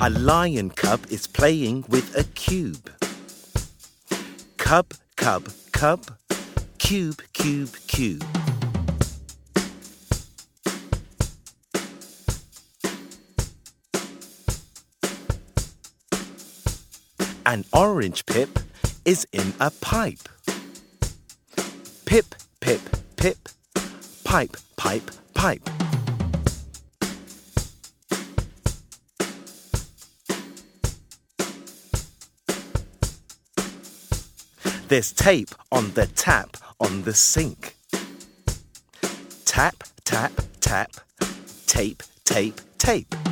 A lion cub is playing with a cube. Cub, cub, cub, cube, cube, cube. An orange pip is in a pipe. Pip, pip, pip, pipe, pipe, pipe. There's tape on the tap on the sink. Tap, tap, tap, tape, tape, tape.